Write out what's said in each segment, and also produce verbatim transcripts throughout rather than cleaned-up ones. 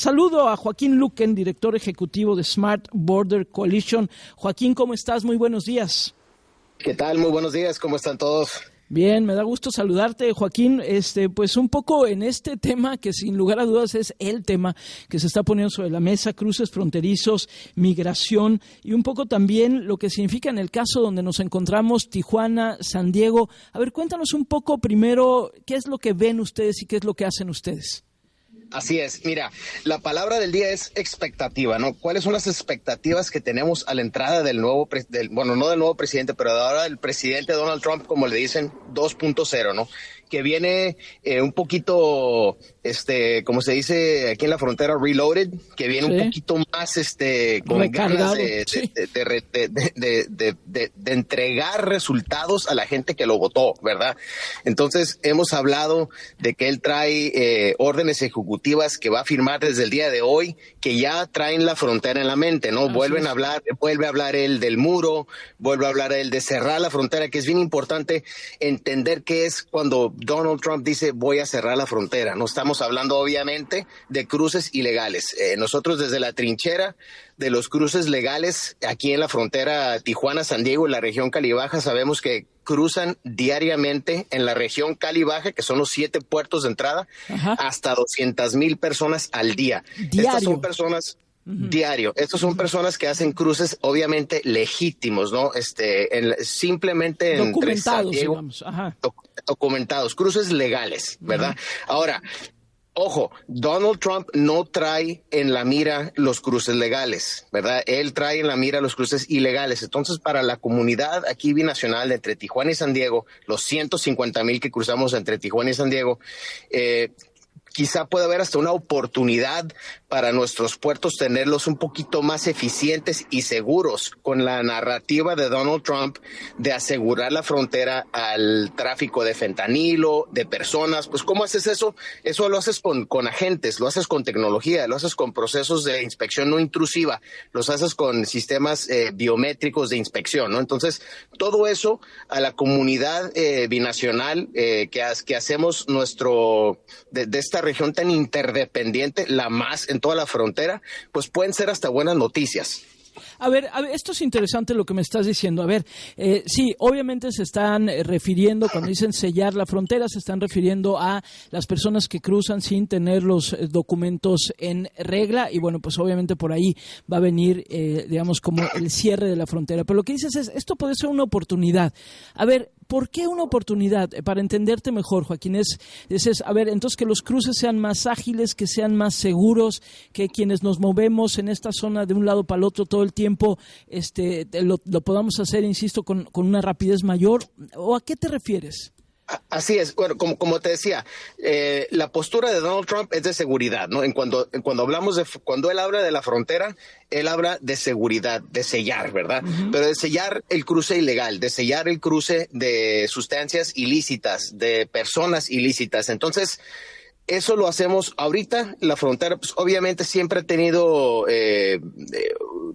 saludo a Joaquín Luquen, director ejecutivo de Smart Border Coalition. Joaquín, ¿cómo estás? Muy buenos días. ¿Qué tal? Muy buenos días. ¿Cómo están todos? Bien, me da gusto saludarte, Joaquín. Este, pues un poco en este tema que sin lugar a dudas es el tema que se está poniendo sobre la mesa, cruces fronterizos, migración y un poco también lo que significa en el caso donde nos encontramos, Tijuana, San Diego. A ver, cuéntanos un poco primero qué es lo que ven ustedes y qué es lo que hacen ustedes. Así es, mira, la palabra del día es expectativa, ¿no? ¿Cuáles son las expectativas que tenemos a la entrada del nuevo, del, bueno, no del nuevo presidente, pero de ahora del presidente Donald Trump, como le dicen, dos punto cero, ¿no? Que viene eh, un poquito, este, como se dice aquí en la frontera, reloaded, que viene sí. un poquito más, este, con Recargado, ganas de, sí. de, de, de, de, de, de, de entregar resultados a la gente que lo votó, ¿verdad? Entonces, hemos hablado de que él trae eh, órdenes ejecutivas que va a firmar desde el día de hoy, que ya traen la frontera en la mente, ¿no? Así Vuelven es. a hablar, vuelve a hablar él del muro, vuelve a hablar él de cerrar la frontera, que es bien importante entender qué es cuando Donald Trump dice voy a cerrar la frontera. No estamos hablando obviamente de cruces ilegales. Eh, nosotros desde la trinchera de los cruces legales aquí en la frontera Tijuana-San Diego, en la región Cali-Baja, sabemos que cruzan diariamente en la región Cali-Baja, que son los siete puertos de entrada, Ajá. hasta doscientas mil personas al día. Diario. Estas son personas... Uh-huh. Diario. Estos son personas que hacen cruces obviamente legítimos, ¿no? Este, en, simplemente entre San Diego, digamos. Ajá. Doc, documentados, cruces legales, ¿verdad? Uh-huh. Ahora, ojo, Donald Trump no trae en la mira los cruces legales, ¿verdad? Él trae en la mira los cruces ilegales. Entonces, para la comunidad aquí binacional entre Tijuana y San Diego, los ciento cincuenta mil que cruzamos entre Tijuana y San Diego, eh, quizá pueda haber hasta una oportunidad para nuestros puertos tenerlos un poquito más eficientes y seguros con la narrativa de Donald Trump de asegurar la frontera al tráfico de fentanilo, de personas. Pues ¿cómo haces eso? Eso lo haces con, con agentes, lo haces con tecnología, lo haces con procesos de inspección no intrusiva, los haces con sistemas eh, biométricos de inspección, ¿no? Entonces, todo eso a la comunidad eh, binacional eh, que, que hacemos nuestro de, de esta región tan interdependiente, la más en toda la frontera, pues pueden ser hasta buenas noticias. A ver, a ver, esto es interesante lo que me estás diciendo. A ver, eh, sí, obviamente se están refiriendo, cuando dicen sellar la frontera, se están refiriendo a las personas que cruzan sin tener los eh, documentos en regla y bueno, pues obviamente por ahí va a venir, eh, digamos, como el cierre de la frontera. Pero lo que dices es, esto puede ser una oportunidad. A ver, ¿por qué una oportunidad? Para entenderte mejor, Joaquín, es, es, a ver, entonces que los cruces sean más ágiles, que sean más seguros, que quienes nos movemos en esta zona de un lado para el otro todo el tiempo, este, lo, lo podamos hacer, insisto, con, con una rapidez mayor. ¿O a qué te refieres? Así es. Bueno, como, como te decía, eh, la postura de Donald Trump es de seguridad, ¿no? En cuando, en cuando hablamos de, cuando él habla de la frontera, él habla de seguridad, de sellar, ¿verdad? Uh-huh. Pero de sellar el cruce ilegal, de sellar el cruce de sustancias ilícitas, de personas ilícitas. Entonces, eso lo hacemos ahorita. La frontera, pues obviamente siempre ha tenido eh, eh,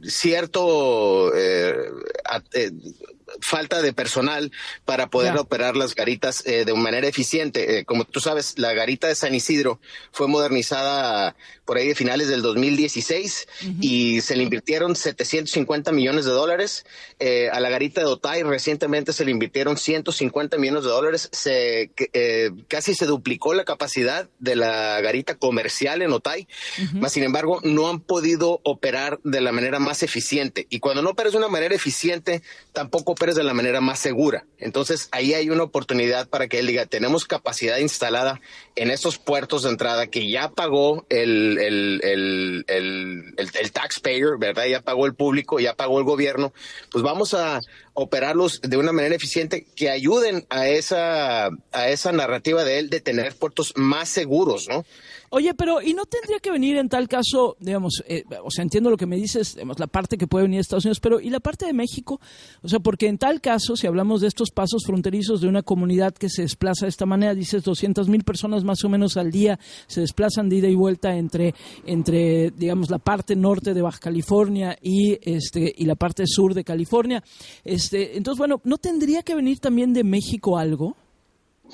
cierto eh, eh, falta de personal para poder yeah. operar las garitas eh, de manera eficiente. Eh, como tú sabes, la garita de San Isidro fue modernizada por ahí de finales del dos mil dieciséis uh-huh. y se le invirtieron setecientos cincuenta millones de dólares. Eh, a la garita de Otay recientemente se le invirtieron ciento cincuenta millones de dólares. Se, eh, casi se duplicó la capacidad de la garita comercial en Otay, uh-huh. mas sin embargo no han podido operar de la manera más eficiente. Y cuando no operas de una manera eficiente, tampoco operas de la manera más segura. Entonces ahí hay una oportunidad para que él diga, tenemos capacidad instalada en estos puertos de entrada que ya pagó el, el, el, el, el, el taxpayer, ¿verdad? Ya pagó el público, ya pagó el gobierno. Pues vamos a operarlos de una manera eficiente que ayuden a esa, a esa narrativa de él de tener puertos más seguros, ¿no? Oye, pero ¿y no tendría que venir en tal caso, digamos, eh, o sea, entiendo lo que me dices, digamos, la parte que puede venir de Estados Unidos, pero ¿y la parte de México? O sea, porque en tal caso, si hablamos de estos pasos fronterizos de una comunidad que se desplaza de esta manera, dices doscientas mil personas más o menos al día se desplazan de ida y vuelta entre, entre digamos, la parte norte de Baja California y, este, y la parte sur de California. Este, entonces, bueno, ¿no tendría que venir también de México algo?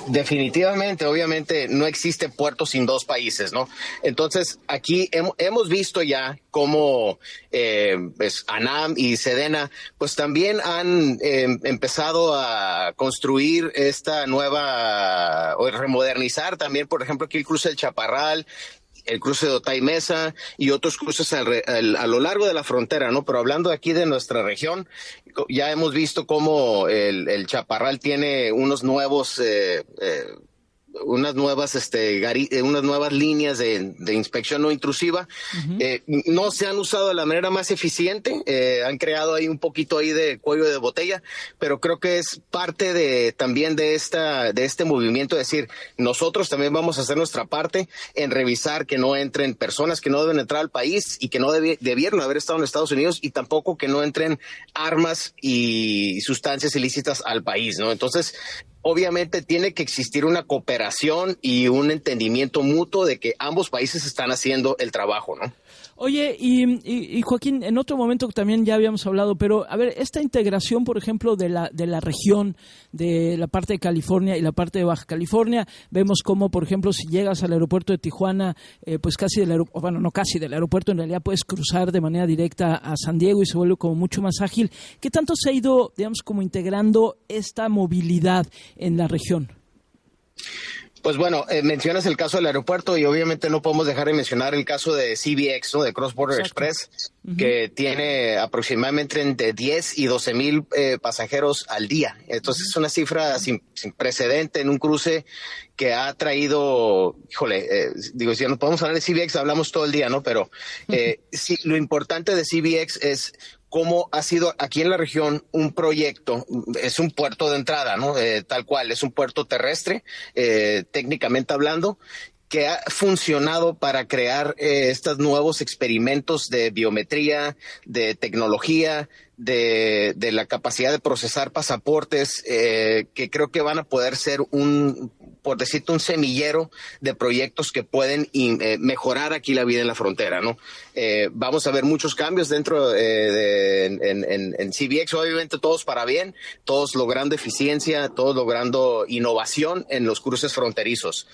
Definitivamente, obviamente no existe puerto sin dos países, ¿no? Entonces aquí hem, hemos visto ya cómo eh, pues, ANAM y Sedena pues también han eh, empezado a construir esta nueva, o remodernizar también, por ejemplo, aquí el cruce del Chaparral, el cruce de Otay Mesa y otros cruces al, al, a lo largo de la frontera, ¿no? Pero hablando aquí de nuestra región, ya hemos visto cómo el, el Chaparral tiene unos nuevos, eh, eh, unas nuevas, este, gari, unas nuevas líneas de, de inspección no intrusiva. Uh-huh. Eh, no se han usado de la manera más eficiente, eh, han creado ahí un poquito ahí de cuello de botella, pero creo que es parte de también de esta, de este movimiento, es decir, nosotros también vamos a hacer nuestra parte en revisar que no entren personas que no deben entrar al país y que no debi- debieron haber estado en Estados Unidos, y tampoco que no entren armas y sustancias ilícitas al país, ¿no? Entonces, obviamente tiene que existir una cooperación y un entendimiento mutuo de que ambos países están haciendo el trabajo, ¿no? Oye, y, y, y Joaquín, en otro momento también ya habíamos hablado, pero a ver, esta integración, por ejemplo, de la de la región, de la parte de California y la parte de Baja California, vemos como, por ejemplo, si llegas al aeropuerto de Tijuana, eh, pues casi del aeropuerto, bueno, no casi del aeropuerto, en realidad puedes cruzar de manera directa a San Diego y se vuelve como mucho más ágil. ¿Qué tanto se ha ido, digamos, como integrando esta movilidad en la región? Pues bueno, eh, mencionas el caso del aeropuerto y obviamente no podemos dejar de mencionar el caso de C B X, ¿no? De Cross Border Exacto. Express, uh-huh. que tiene aproximadamente entre diez y doce mil eh, pasajeros al día. Entonces uh-huh. es una cifra sin, sin precedente en un cruce que ha traído, híjole, eh, digo, si no podemos hablar de C B X, hablamos todo el día, ¿no? Pero eh, uh-huh. sí, lo importante de C B X es cómo ha sido aquí en la región un proyecto, es un puerto de entrada, ¿no? Eh, tal cual, es un puerto terrestre, eh, técnicamente hablando, que ha funcionado para crear eh, estos nuevos experimentos de biometría, de tecnología, de, de la capacidad de procesar pasaportes, eh, que creo que van a poder ser un, por decirte, un semillero de proyectos que pueden eh, mejorar aquí la vida en la frontera, ¿no? Eh, vamos a ver muchos cambios dentro eh, de, en, en, en C B X, obviamente todos para bien, todos logrando eficiencia, todos logrando innovación en los cruces fronterizos.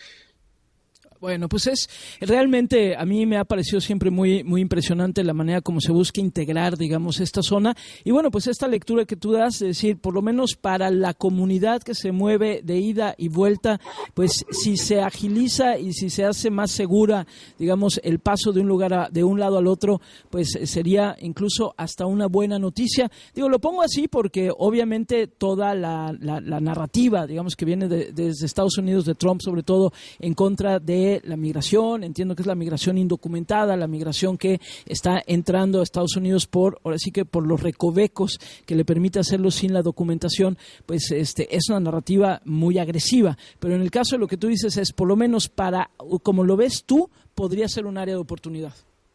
Bueno, pues es realmente, a mí me ha parecido siempre muy muy impresionante la manera como se busca integrar, digamos, esta zona. Y bueno, pues esta lectura que tú das, es decir, por lo menos para la comunidad que se mueve de ida y vuelta, pues si se agiliza y si se hace más segura, digamos, el paso de un lugar a, de un lado al otro, pues sería incluso hasta una buena noticia. Digo, lo pongo así porque obviamente toda la, la, la narrativa, digamos, que viene de, desde Estados Unidos, de Trump sobre todo, en contra de la migración, entiendo que es la migración indocumentada, la migración que está entrando a Estados Unidos por, ahora sí que por los recovecos que le permite hacerlo sin la documentación, pues este es una narrativa muy agresiva, pero en el caso de lo que tú dices es, por lo menos para, como lo ves tú, podría ser un área de oportunidad.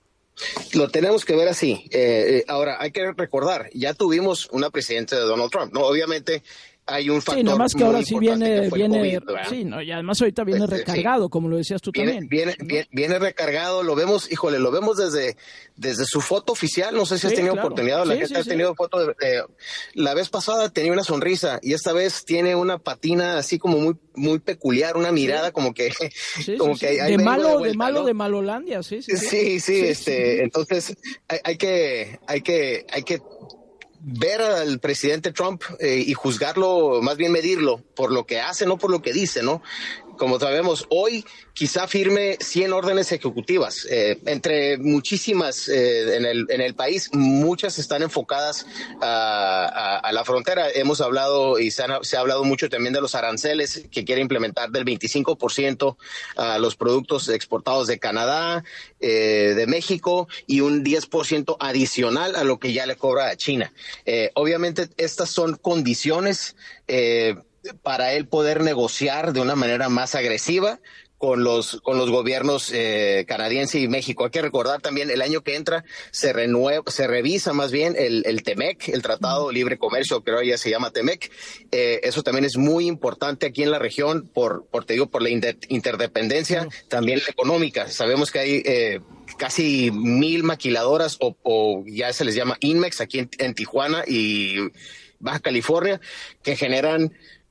Lo tenemos que ver así. Eh, ahora, hay que recordar, ya tuvimos una presidenta de Donald Trump, ¿no? Obviamente hay un factor. Sí, nada más que ahora sí viene, viene, COVID, sí, no, y además ahorita viene recargado, sí, como lo decías tú viene, también. Viene, ¿no? viene, viene recargado, lo vemos, híjole, lo vemos desde, desde su foto oficial, no sé si sí, has tenido claro. oportunidad, la sí, gente sí, ha tenido sí. foto, de, eh, la vez pasada tenía una sonrisa y esta vez tiene una patina así como muy, muy peculiar, una mirada sí. como que, sí, como sí, que sí. hay, de malo, de, vuelta, de malo, ¿no? de Malolandia, sí, sí. Sí, sí, sí, sí este, sí. entonces hay, hay que, hay que, hay que ver al presidente Trump eh, y juzgarlo, más bien medirlo por lo que hace, no por lo que dice, ¿no? Como sabemos, hoy quizá firme cien órdenes ejecutivas, eh, entre muchísimas eh, en, el, en el país, muchas están enfocadas a, a, a la frontera. Hemos hablado y se, han, se ha hablado mucho también de los aranceles que quiere implementar del veinticinco por ciento a los productos exportados de Canadá, eh, de México y un diez por ciento adicional a lo que ya le cobra a China. Eh, obviamente estas son condiciones eh, para él poder negociar de una manera más agresiva con los con los gobiernos eh, canadiense y México. Hay que recordar también el año que entra se renueva, se revisa más bien el, el TEMEC, el Tratado de Libre Comercio, que ahora ya se llama TEMEC. Eh, eso también es muy importante aquí en la región por, por te digo, por la inter, interdependencia, también económica. Sabemos que hay eh, casi mil maquiladoras o, o ya se les llama INMEX aquí en, en Tijuana y Baja California, que generan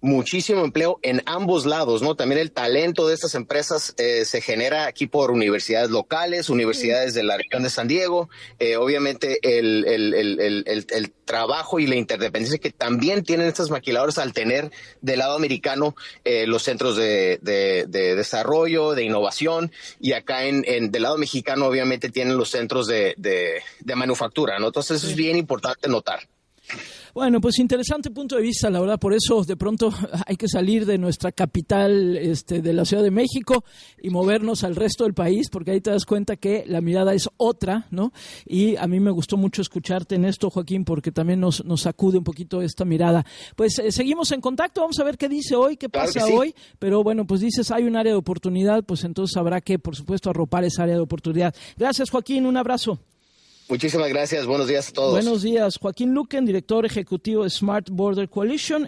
muchísimo empleo en ambos lados, ¿no? También el talento de estas empresas eh, se genera aquí por universidades locales, universidades de la región de San Diego, eh, obviamente el, el, el, el, el, el trabajo y la interdependencia que también tienen estas maquiladoras al tener del lado americano eh, los centros de, de, de desarrollo, de innovación, y acá en, en del lado mexicano obviamente tienen los centros de, de, de manufactura, ¿no? Entonces eso es bien importante notar. Bueno, pues interesante punto de vista, la verdad, por eso de pronto hay que salir de nuestra capital, este, de la Ciudad de México y movernos al resto del país, porque ahí te das cuenta que la mirada es otra, ¿no? Y a mí me gustó mucho escucharte en esto, Joaquín, porque también nos, nos sacude un poquito esta mirada. Pues eh, seguimos en contacto, vamos a ver qué dice hoy, qué Claro pasa que sí. hoy, pero bueno, pues dices, hay un área de oportunidad, pues entonces habrá que, por supuesto, arropar esa área de oportunidad. Gracias, Joaquín, un abrazo. Muchísimas gracias, buenos días a todos. Buenos días, Joaquín Luquen, director ejecutivo de Smart Border Coalition.